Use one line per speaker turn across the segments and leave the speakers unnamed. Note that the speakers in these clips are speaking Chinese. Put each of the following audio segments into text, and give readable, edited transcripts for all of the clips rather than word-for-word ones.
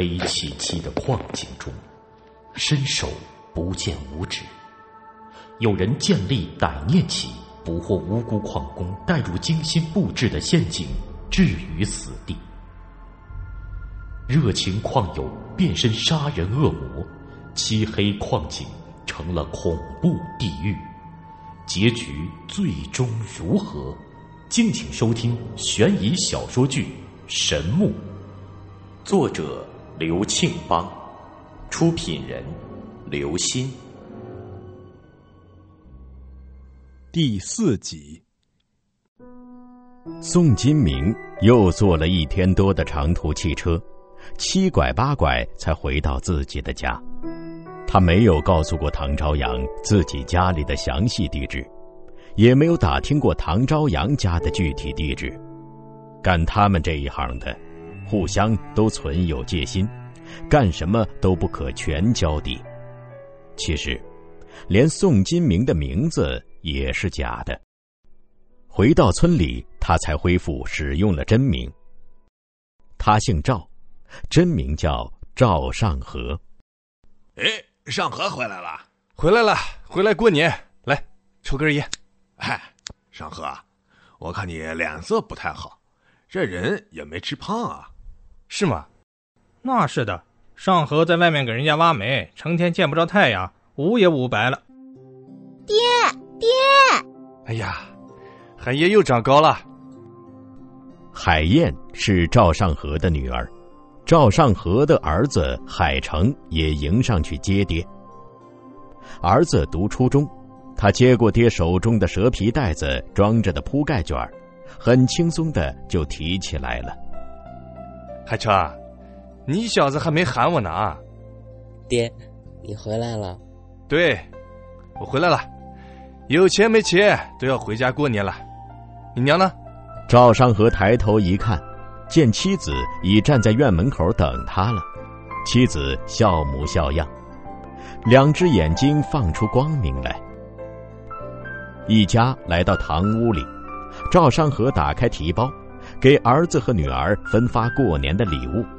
黑漆漆的矿井中，伸手不见五指。有人见利歹念起，捕获无辜矿工，带入精心布置的陷阱，置于死地。热情矿友变身杀人恶魔，漆黑矿井成了恐怖地狱。结局最终如何？敬请收听悬疑小说剧《神木》，作者刘庆邦，出品人刘鑫。
第4集。
宋金明又坐了1天多的长途汽车，7拐8拐才回到自己的家。他没有告诉过唐朝阳自己家里的详细地址，也没有打听过唐朝阳家的具体地址。干他们这一行的，互相都存有戒心，干什么都不可全交底。其实，连宋金明的名字也是假的。回到村里，他才恢复使用了真名。他姓赵，真名叫赵尚和。
哎，尚和回来了。
回来过年，来抽根烟。
哎，尚和，我看你脸色不太好，这人也没吃胖啊。
是吗？那是的，尚和在外面给人家挖煤，成天见不着太阳，捂也捂白了。
爹！
哎呀，海燕又长高了。
海燕是赵尚和的女儿，赵尚和的儿子海成也迎上去接爹。儿子读初中，他接过爹手中的蛇皮袋子装着的铺盖卷，很轻松的就提起来了。
海成，你小子还没喊我呢啊！
爹，你回来了？
对，我回来了，有钱没钱都要回家过年了。你娘呢？
赵尚和抬头一看，见妻子已站在院门口等他了。妻子笑模笑样，2只眼睛放出光明来。一家来到堂屋里，赵尚和打开提包，给儿子和女儿分发过年的礼物。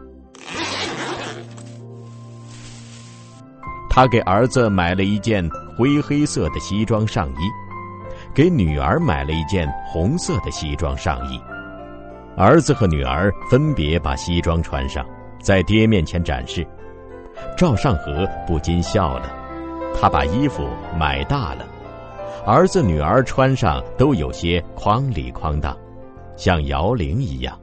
他给儿子买了一件灰黑色的西装上衣，给女儿买了一件红色的西装上衣。儿子和女儿分别把西装穿上，在爹面前展示。赵尚和不禁笑了，他把衣服买大了，儿子女儿穿上都有些筐里筐当，像摇铃一样。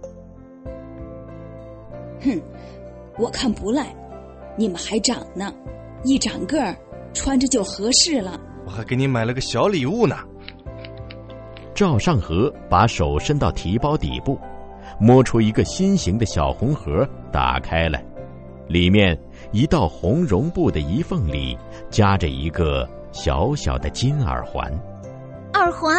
哼，我看不赖，你们还长呢，一长个儿穿着就合适了。
我还给你买了个小礼物呢。
赵尚和把手伸到提包底部，摸出一个心形的小红盒，打开来，里面一道红绒布的一缝里夹着一个小小的金耳环。
耳环？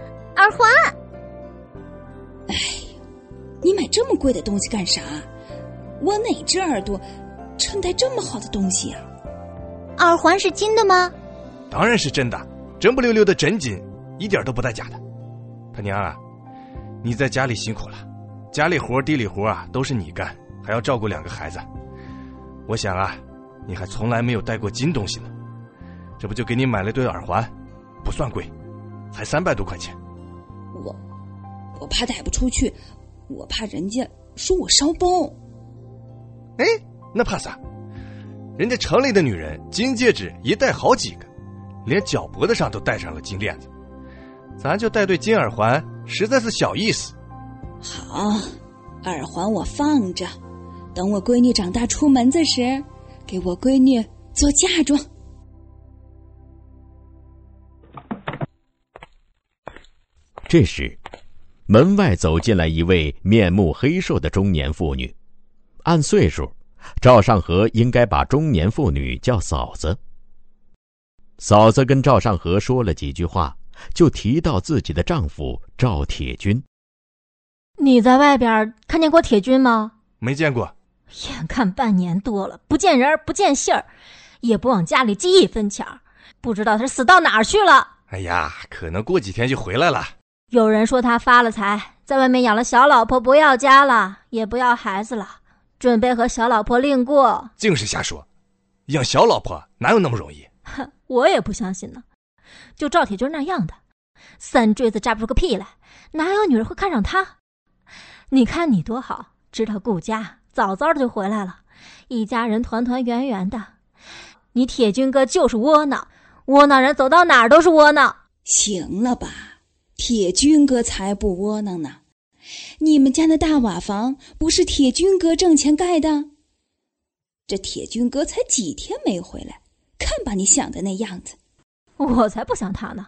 哎，你买这么贵的东西干啥？我哪只耳朵衬戴这么好的东西啊？
耳环是金的吗？
当然是真的，真不溜溜的真金，一点都不带假的。他娘啊，你在家里辛苦了，家里活地里活啊都是你干，还要照顾2个孩子。我想啊，你还从来没有戴过金东西呢，这不就给你买了对耳环，不算贵，才300多块钱。
我怕带不出去，我怕人家说我烧包。
哎，那怕啥？人家城里的女人金戒指一戴好几个，连脚脖子上都戴上了金链子，咱就戴对金耳环实在是小意思。
好，耳环我放着，等我闺女长大出门子时，给我闺女做嫁妆。
这时，门外走进来一位面目黑瘦的中年妇女。按岁数，赵尚和应该把中年妇女叫嫂子。嫂子跟赵尚和说了几句话，就提到自己的丈夫赵铁军。
你在外边看见过铁军吗？
没见过。
眼看半年多了，不见人不见信儿，也不往家里寄1分钱，不知道他死到哪儿去了。
哎呀，可能过几天就回来了。
有人说他发了财，在外面养了小老婆，不要家了，也不要孩子了， 准备和小老婆另过。
净是瞎说，养小老婆哪有那么容易？
我也不相信呢。就赵铁军那样的，3锥子扎不出个屁来，哪有女人会看上他？你看你多好，知道顾家，早早的就回来了，一家人团团圆圆的。你铁军哥就是窝囊，窝囊人走到哪儿都是窝囊。
行了吧，铁军哥才不窝囊呢。你们家的大瓦房不是铁军哥挣钱盖的？这铁军哥才几天没回来，看把你想的那样子。
我才不想他呢。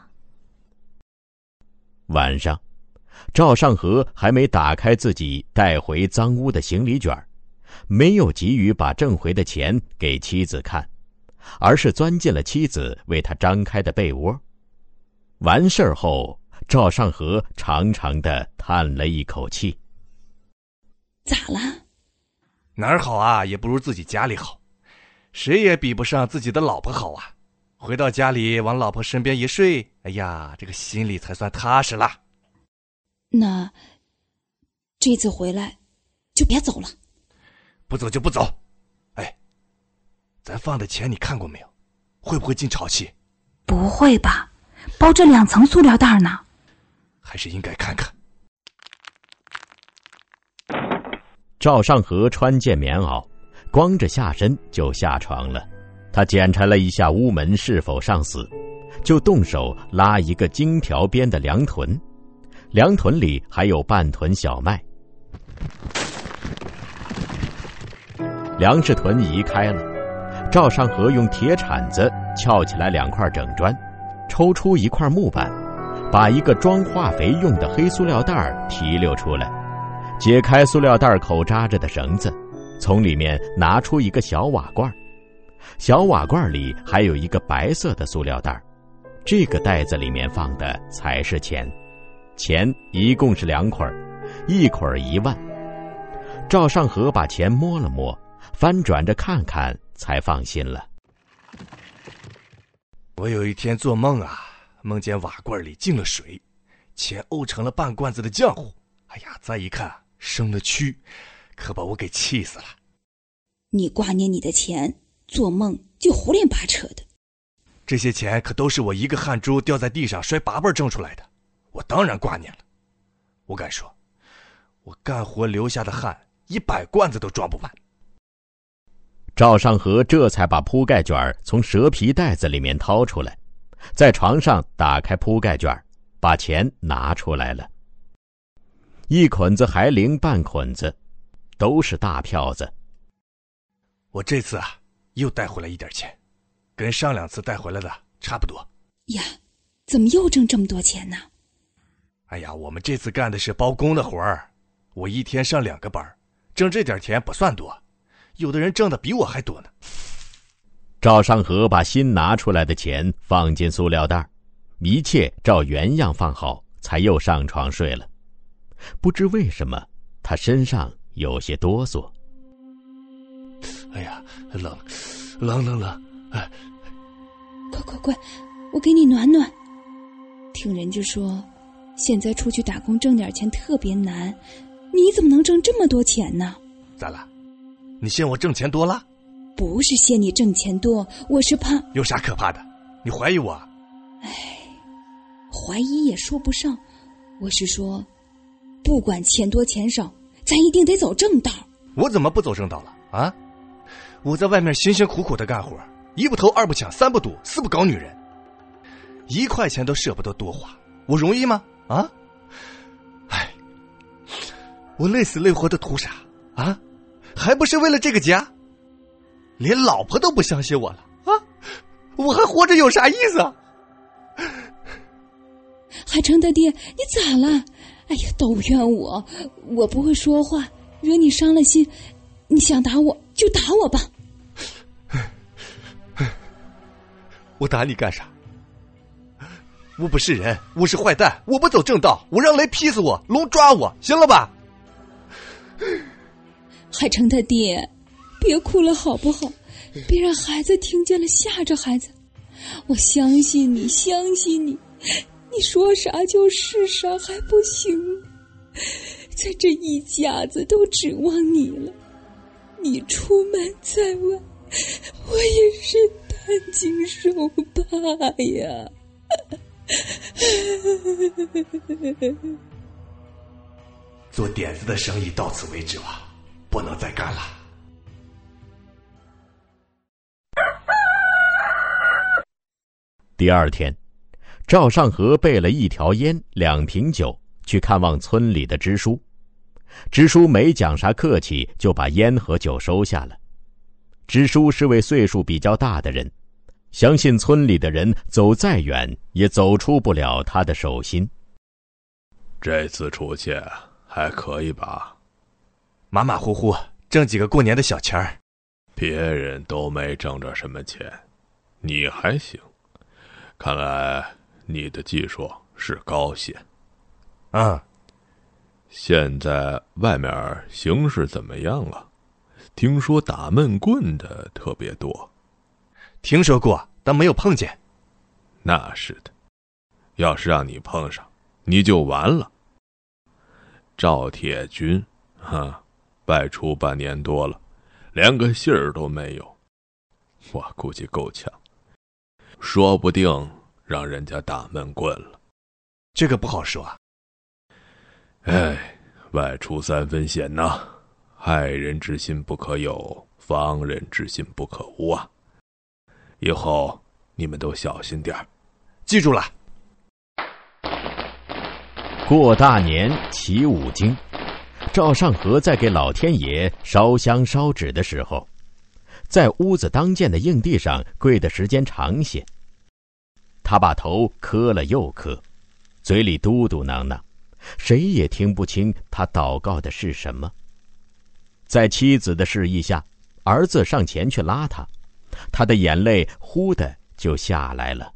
晚上，赵尚和还没打开自己带回脏屋的行李卷，没有急于把挣回的钱给妻子看，而是钻进了妻子为他张开的被窝。完事儿后，赵尚和长长的叹了一口气。
咋了？
哪儿好啊，也不如自己家里好，谁也比不上自己的老婆好啊。回到家里往老婆身边一睡，哎呀，这个心里才算踏实了。
那这次回来就别走了。
不走就不走。哎，咱放的钱你看过没有？会不会进潮气？
不会吧，包着2层塑料袋呢。
还是应该看看。
赵尚和穿件棉袄，光着下身就下床了。他检查了一下屋门是否上锁，就动手拉一个金条边的粮囤，粮囤里还有半囤小麦。粮食屯移开了，赵尚和用铁铲子撬起来2块整砖，抽出一块木板，把一个装化肥用的黑塑料袋提溜出来，解开塑料袋口扎着的绳子，从里面拿出一个小瓦罐。小瓦罐里还有一个白色的塑料袋，这个袋子里面放的才是钱。钱一共是2捆，一捆1万。赵尚和把钱摸了摸，翻转着看看，才放心了。
我有一天做梦啊，梦见瓦罐里进了水，钱沤成了半罐子的浆糊。哎呀，再一看生了蛆，可把我给气死了。
你挂念你的钱，做梦就胡连八扯的。
这些钱可都是我一个汗珠掉在地上摔8辈挣出来的，我当然挂念了。我敢说，我干活流下的汗100罐子都装不完。
赵尚和这才把铺盖卷从蛇皮袋子里面掏出来，在床上打开铺盖卷，把钱拿出来了。一捆子还零半捆子，都是大票子。
我这次啊，又带回来一点钱，跟上2次带回来的差不多。
呀，怎么又挣这么多钱呢？
哎呀，我们这次干的是包工的活儿，我一天上2个班，挣这点钱不算多，有的人挣的比我还多呢。
赵尚和把新拿出来的钱放进塑料袋，一切照原样放好，才又上床睡了。不知为什么，他身上有些哆嗦。
哎呀，冷！哎，
快，我给你暖暖。听人家说，现在出去打工挣点钱特别难，你怎么能挣这么多钱呢？
咋了？你嫌我挣钱多了？
不是嫌你挣钱多，我是怕。
有啥可怕的？你怀疑我？
哎，怀疑也说不上，我是说，不管钱多钱少，咱一定得走正道。
我怎么不走正道了啊？我在外面辛辛苦苦的干活，一不偷二不抢三不赌四不搞女人，1块钱都舍不得多花，我容易吗？啊？哎，我累死累活的图啥啊？还不是为了这个家？连老婆都不相信我了啊！我还活着有啥意思啊？
海成他爹，你咋了？哎呀，都怨我不会说话，惹你伤了心。你想打我就打我吧。
我打你干啥？我不是人，我是坏蛋，我不走正道，我让雷劈死我，龙抓我，行了吧？
海成他爹，别哭了好不好？别让孩子听见了吓着孩子。我相信你，你说啥就是啥，还不行？在这一家子都指望你了， 你出门在外，我也是担惊受怕呀。
做点子的生意到此为止了，不能再干了。
第二天，赵尚和备了1条烟、2瓶酒，去看望村里的支书。支书没讲啥客气，就把烟和酒收下了。支书是位岁数比较大的人，相信村里的人走再远也走出不了他的手心。
这次出去还可以吧？
马马虎虎挣几个过年的小钱儿。
别人都没挣着什么钱，你还行。看来你的技术是高些。现在外面形势怎么样了？听说打闷棍的特别多。
听说过，但没有碰见。
那是的，要是让你碰上，你就完了。赵铁军外出半年多了，连个信儿都没有，我估计够呛，说不定让人家打闷棍了。
这个不好说啊。
外出3分险呐，害人之心不可有，防人之心不可无啊。以后你们都小心点儿，
记住了。
过大年祈5经，赵尚和在给老天爷烧香烧纸的时候，在屋子当间的硬地上跪的时间长些。他把头磕了又磕，嘴里嘟嘟囔囔，谁也听不清他祷告的是什么。在妻子的示意下，儿子上前去拉他，他的眼泪忽的就下来了。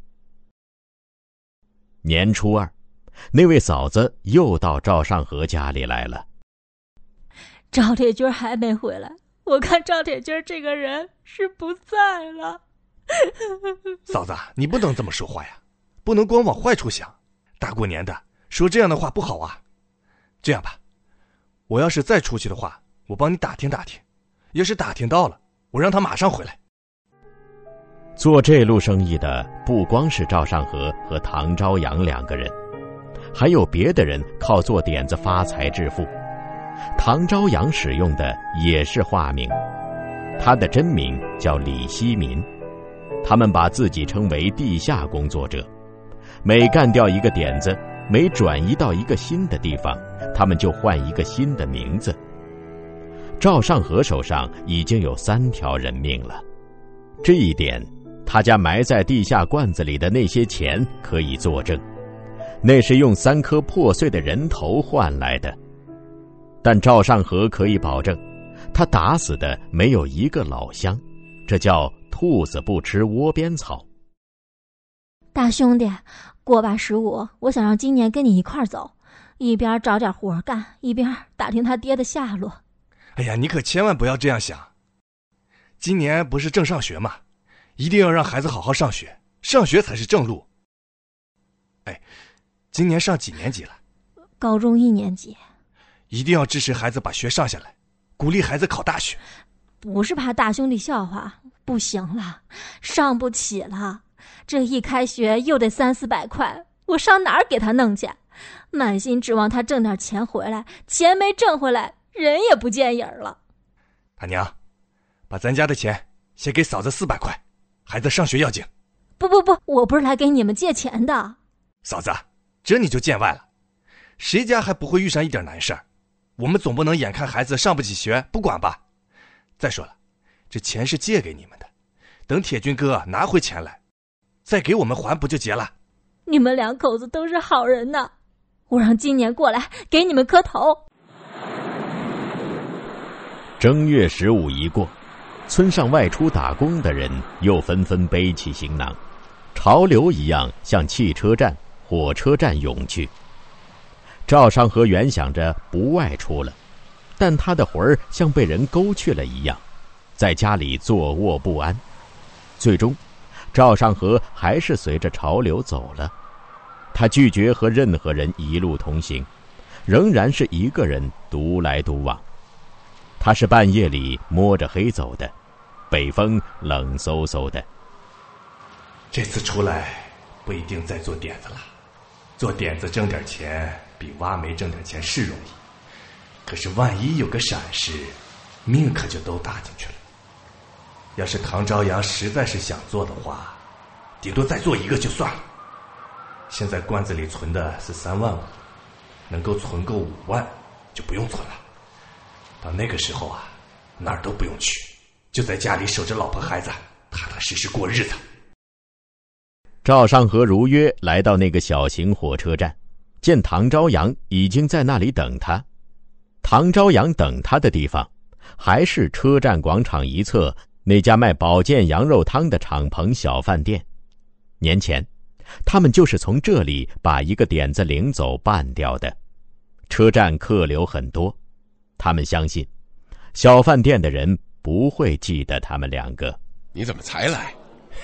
年初2，那位嫂子又到赵尚和家里来了。
赵铁军还没回来，我看赵铁军这个人是不在了。
嫂子，你不能这么说话呀，不能光往坏处想。大过年的说这样的话不好啊。这样吧，我要是再出去的话，我帮你打听打听，要是打听到了，我让他马上回来。
做这路生意的不光是赵尚和和唐朝阳2个人，还有别的人靠做点子发财致富。唐朝阳使用的也是化名，他的真名叫李希民。他们把自己称为地下工作者，每干掉一个点子，每转移到一个新的地方，他们就换一个新的名字。赵尚和手上已经有3条人命了，这一点他家埋在地下罐子里的那些钱可以作证，那是用3颗破碎的人头换来的。但赵尚和可以保证，他打死的没有一个老乡，这叫兔子不吃窝边草。
大兄弟，过把15，我想让今年跟你一块儿走，一边找点活干，一边打听他爹的下落。
哎呀，你可千万不要这样想。今年不是正上学吗？一定要让孩子好好上学，上学才是正路。今年上几年级了？
高中1年级。
一定要支持孩子把学上下来，鼓励孩子考大学。
不是怕大兄弟笑话，不行了，上不起了。这一开学又得300-400块，我上哪儿给他弄去？满心指望他挣点钱回来，钱没挣回来，人也不见影了。
大娘，把咱家的钱先给嫂子400块，孩子上学要紧。
不，我不是来给你们借钱的。
嫂子，这你就见外了。谁家还不会遇上一点难事儿？我们总不能眼看孩子上不起学不管吧？再说了，这钱是借给你们的，等铁军哥拿回钱来，再给我们还不就结了？
你们2口子都是好人呢，我让今年过来给你们磕头。
正月15一过，村上外出打工的人又纷纷背起行囊，潮流一样向汽车站、火车站涌去。赵尚和原想着不外出了，但他的魂儿像被人勾去了一样，在家里坐卧不安。最终，赵尚和还是随着潮流走了。他拒绝和任何人一路同行，仍然是一个人独来独往。 他是半夜里摸着黑走的，北风冷飕飕的。
这次出来不一定再做点子了，做点子挣点钱比挖煤挣点钱是容易，可是万一有个闪失，命可就都搭进去了。要是唐朝阳实在是想做的话，顶多再做一个就算了。现在罐子里存的是3万5，能够存够5万就不用存了。到那个时候啊，哪儿都不用去，就在家里守着老婆孩子，踏踏实实过日子。
赵尚和如约来到那个小型火车站，见唐朝阳已经在那里等他。唐朝阳等他的地方还是车站广场一侧那家卖保健羊肉汤的敞篷小饭店。年前他们就是从这里把一个点子领走办掉的。车站客流很多，他们相信小饭店的人不会记得他们两个。
你怎么才来？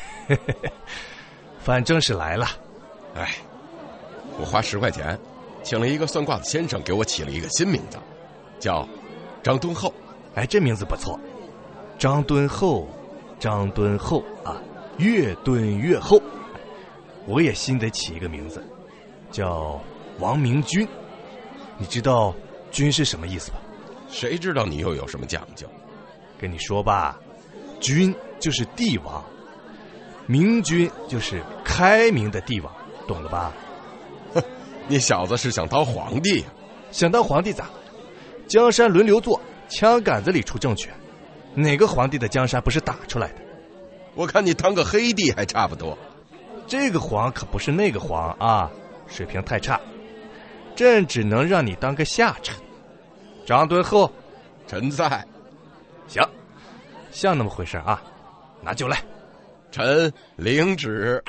反正是来了。
哎，我花10块钱请了一个算卦的先生给我起了一个新名字，叫张敦厚。
哎，这名字不错，张敦厚，张敦厚啊，越敦越厚。我也新得起一个名字，叫王明君。你知道君是什么意思吧？
谁知道你又有什么讲究？
跟你说吧，君就是帝王，明君就是开明的帝王，懂了吧？
哼，你小子是想当皇帝？
想当皇帝咋？江山轮流坐，枪杆子里出政权，哪个皇帝的江山不是打出来的？
我看你当个黑帝还差不多。
这个皇可不是那个皇啊，水平太差，朕只能让你当个下臣。张敦厚，
臣在。
行，像那么回事啊，拿酒来。
臣领旨。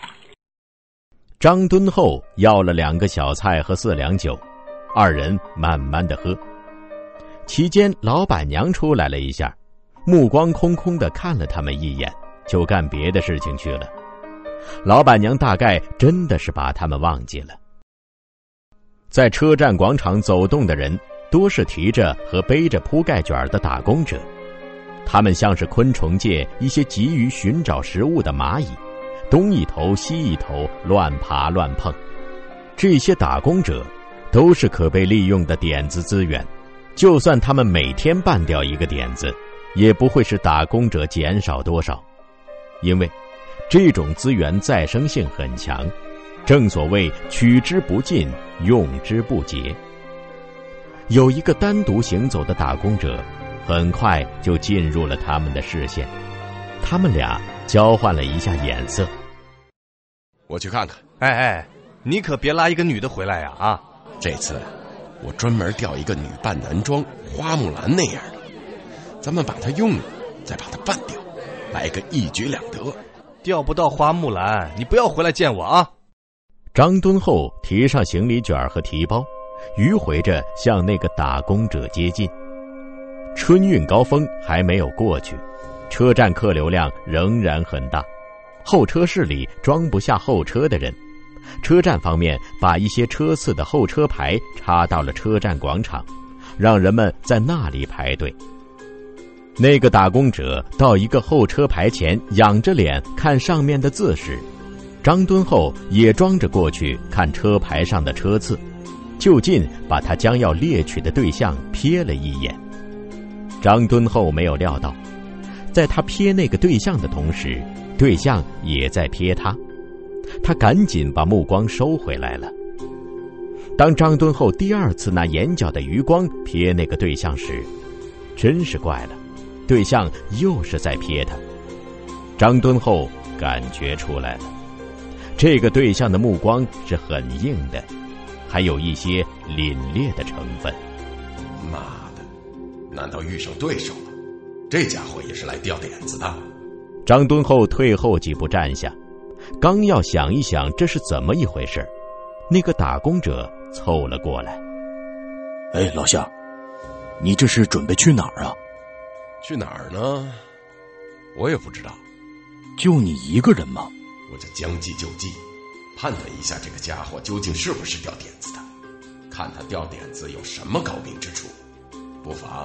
张敦厚要了2个小菜和4两酒，二人慢慢的喝。期间老板娘出来了一下，目光空空的看了他们一眼，就干别的事情去了。老板娘大概真的是把他们忘记了。在车站广场走动的人多是提着和背着铺盖卷的打工者，他们像是昆虫界一些急于寻找食物的蚂蚁，东一头西一头，乱爬乱碰。这些打工者都是可被利用的点子资源，就算他们每天办掉一个点子，也不会使打工者减少多少，因为这种资源再生性很强，正所谓取之不尽，用之不竭。有一个单独行走的打工者很快就进入了他们的视线，他们俩交换了一下眼色。
我去看看。
哎，你可别拉一个女的回来呀！啊，
这次我专门调一个女扮男装，花木兰那样的，咱们把她用了，再把她办掉，来个一举两得。
调不到花木兰，你不要回来见我啊！
张敦厚提上行李卷和提包，迂回着向那个打工者接近。春运高峰还没有过去，车站客流量仍然很大，候车室里装不下候车的人。车站方面把一些车次的候车牌插到了车站广场，让人们在那里排队。那个打工者到一个候车牌前，仰着脸看上面的字时，张敦厚也装着过去看车牌上的车次，就近把他将要猎取的对象瞥了一眼。张敦厚没有料到，在他瞥那个对象的同时，对象也在瞥他，他赶紧把目光收回来了。当张敦厚第2次拿眼角的余光瞥那个对象时，真是怪了，对象又是在瞥他。张敦厚感觉出来了，这个对象的目光是很硬的，还有一些凛冽的成分。
妈的，难道遇上对手了？这家伙也是来调点子的。
张敦厚退后几步站下，刚要想一想这是怎么一回事，那个打工者凑了过来。
哎，老乡，你这是准备去哪儿啊？
去哪儿呢？我也不知道。
就你一个人吗？
我就将计就计，判断一下这个家伙究竟是不是掉点子的，看他掉点子有什么高明之处，不妨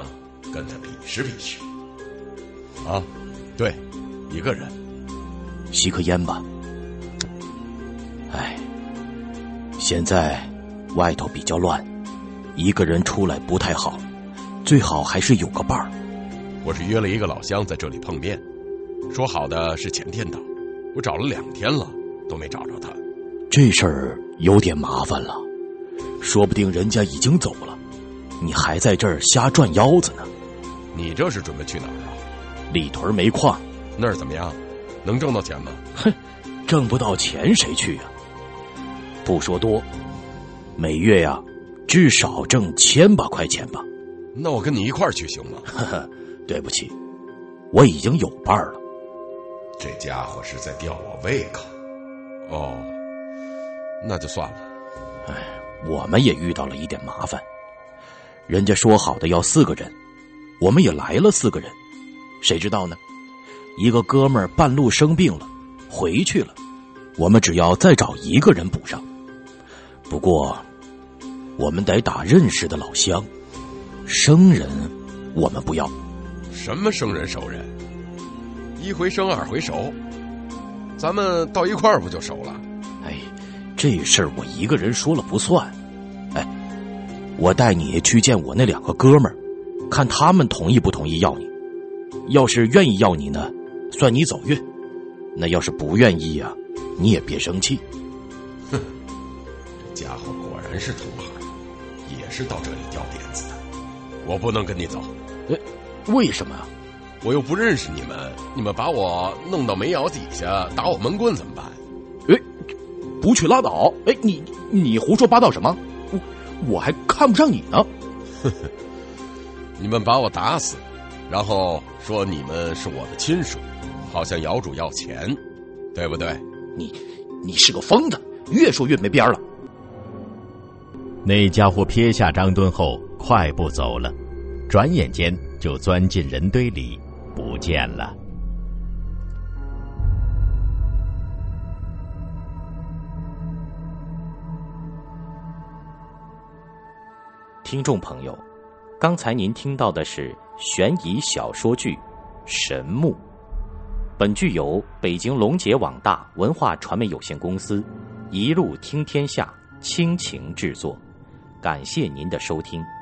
跟他比试比试。啊，对，一个人。
吸颗烟吧。哎，现在外头比较乱，一个人出来不太好，最好还是有个伴儿。
我是约了一个老乡在这里碰面，说好的是前天到，我找了2天了都没找着他。
这事儿有点麻烦了，说不定人家已经走了，你还在这儿瞎转腰子呢。
你这是准备去哪儿啊？
里屯煤矿。
那儿怎么样？能挣到钱吗？
哼，挣不到钱谁去啊？不说多，每月呀，至少挣1000把块钱吧。
那我跟你一块儿去行吗？
呵呵，对不起，我已经有伴儿了。
这家伙是在吊我胃口。哦，那就算了。
哎，我们也遇到了一点麻烦，人家说好的要4个人，我们也来了4个人，谁知道呢？一个哥们儿半路生病了，回去了，我们只要再找1个人补上。不过，我们得打认识的老乡，生人我们不要。
什么生人熟人？一回生二回熟，咱们到一块儿不就熟了？
哎，这事儿我一个人说了不算。哎，我带你去见我那2个哥们儿，看他们同意不同意要你。要是愿意要你呢，算你走运；那要是不愿意啊，你也别生气。
哼，这家伙果然是同行，也是到这里掉点子的。我不能跟你走。
为什么啊？
我又不认识你们，你们把我弄到煤窑底下打我闷棍怎么办？
不去拉倒！哎，你胡说八道什么？我还看不上你呢。
你们把我打死，然后说你们是我的亲属，好向窑主要钱，对不对？
你是个疯子，越说越没边了。
那家伙撇下张敦后快步走了，转眼间就钻进人堆里不见了。
听众朋友，刚才您听到的是悬疑小说剧《神木》，本剧由北京龙杰网大文化传媒有限公司一路听天下倾情制作，感谢您的收听。